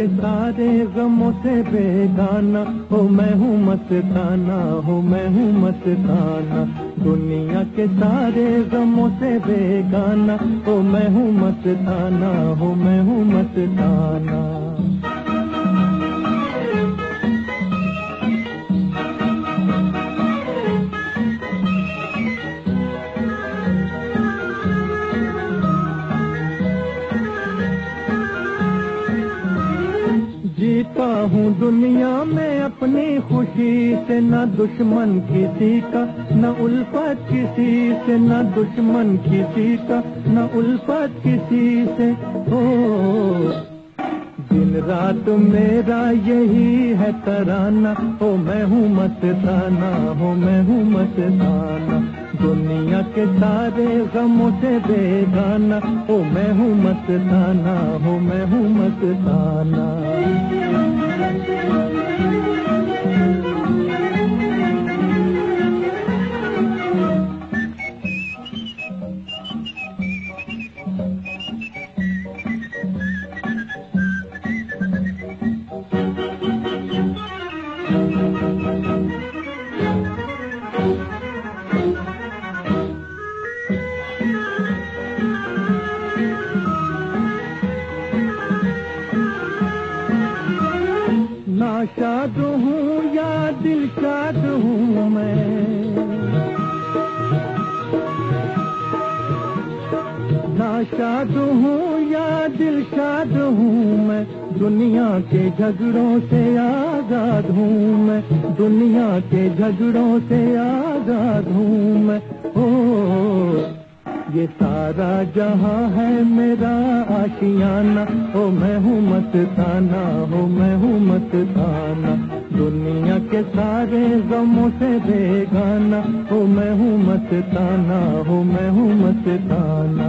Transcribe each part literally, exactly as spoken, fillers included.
के सारे गमों से बेगाना, हो मैं हूँ मस्ताना, हो मैं हूँ मस्ताना। दुनिया के सारे गमों से बेगाना, हो मैं हूँ मस्ताना, हो मैं हूँ मस्ताना। जीता हूँ दुनिया में अपनी खुशी से, न दुश्मन किसी का न उल्फत किसी से, न दुश्मन किसी का न उल्फत किसी से। हो दिन रात मेरा यही है तराना, हो मैं हूँ मस्ताना, हो मैं हूँ मस्ताना। दुनिया के सारे गमों से बेगाना, हो मैं हूँ मस्ताना, हो मैं हूँ मस्ताना। नाशाद हूँ या दिलशाद हूँ मैं, नाशाद हूँ या दिलशाद हूँ मैं। दुनिया के झगड़ों से आजाद हूँ मैं, दुनिया के झगड़ों से आजाद हूँ मैं। ओ ये सारा जहां है मेरा आशियाना, हो मैं हूँ मस्ताना, हो मैं हूँ मस्ताना। दुनिया के सारे गमों से बेगाना, हो मैं हूँ मस्ताना, हो मैं हूँ मस्ताना।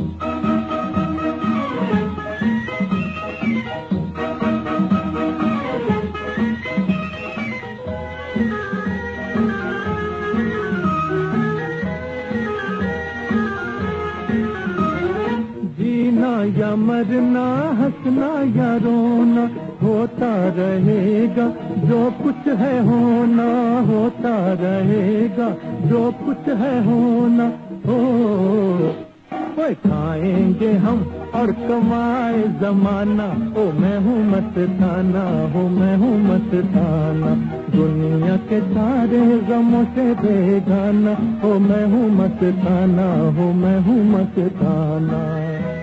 या मरना, हंसना या रोना, होता रहेगा जो कुछ है होना, होता रहेगा जो कुछ है होना। हो ओए खाएंगे हम और कमाए जमाना, ओ मैं हूँ मस्ताना, हो मैं हूँ मस्ताना। दुनिया के सारे गमों से बेगाना, हो मैं हूँ मस्ताना, हो मैं हूँ मस्ताना।